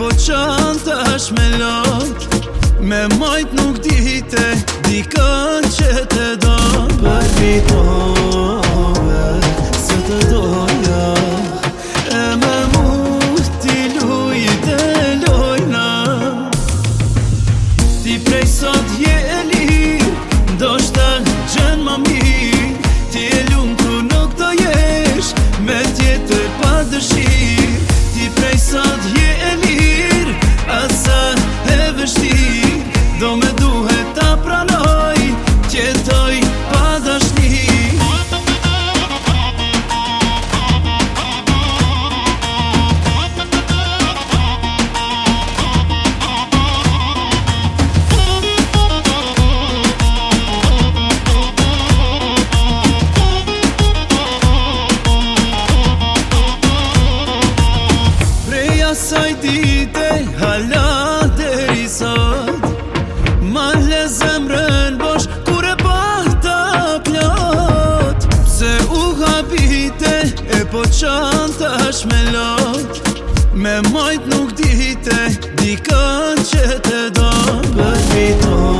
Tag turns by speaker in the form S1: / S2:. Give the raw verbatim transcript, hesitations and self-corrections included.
S1: po qanë tash me lot Me majt nuk dite Dikën që te do Për vitove Se të doja E me mu ti luj dhe lojna Ti prej sot je e lir Do shta gjën ma mirë Ti e lumë ku nuk do jesh Me tjetër pa dëshirë Ti prej sot je e lir Asa e vështirë Do me duhet ta pranoj Tjetoj pa dashni Saj dite hala deri sot Ma le zemrën bosh kur e bata plot Pse u habite e po qanë tash me lot Me majt nuk dite Dikën që te do Për viton